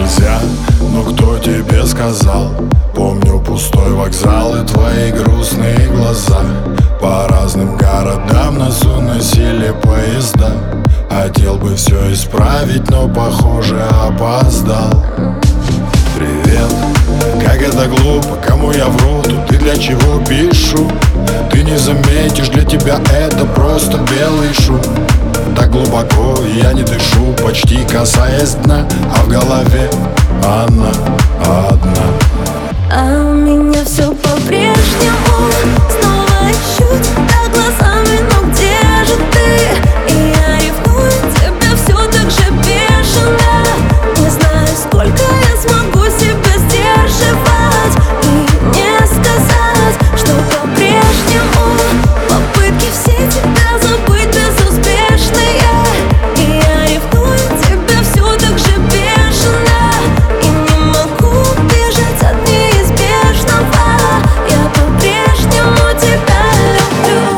нельзя, но кто тебе сказал? Помню пустой вокзал и твои грустные глаза. По разным городам нас уносили поезда. Хотел бы все исправить, но похоже опоздал. Привет, как это глупо, кому я вру, тут и для чего пишу? Ты не заметишь, для тебя это просто белый шум. Так глубоко я не дышу, почти касаясь дна, а в голове она одна. А у меня все по-прежнему. Снова ищу тебя глазами, но где же ты? И я ревную тебя все так же бешено. Не знаю, сколько я смогу себя сдерживать и не сказать, что по-прежнему попытки все тебя забыть безуспешные. И я ревную тебя все так же бешено и не могу убежать от неизбежного. Я по-прежнему тебя люблю.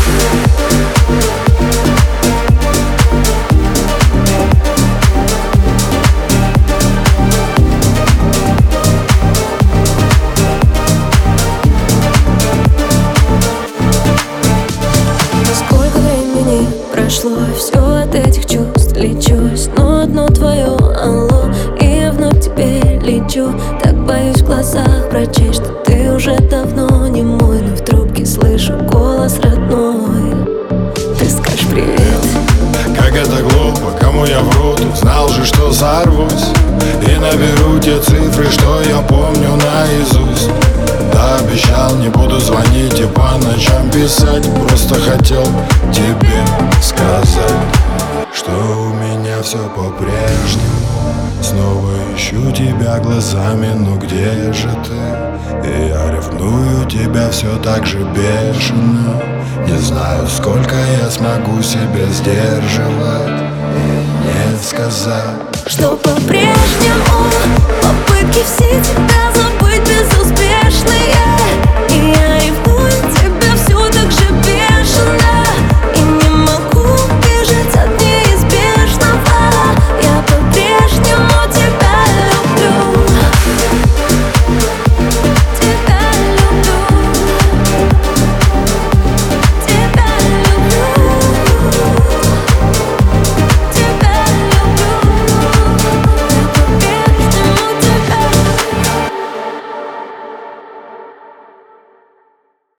Сколько времени прошло, все от этих чувств лечусь, но одно твое алло, и я вновь к тебе лечу. Так боюсь в глазах прочесть, что ты уже давно не мой, но в трубке слышу голос родной. Ты скажешь привет. Как это глупо, кому я вру, тут знал же, что сорвусь и наберу те цифры, что я помню наизусть. Да, обещал, не буду звонить и по ночам писать. Просто хотел тебе сказать, что у меня все по-прежнему. Снова ищу тебя глазами, ну где же ты? И я ревную тебя все так же бешено. Не знаю, сколько я смогу себя сдерживать и не сказать, Что по-прежнему попытки все тебя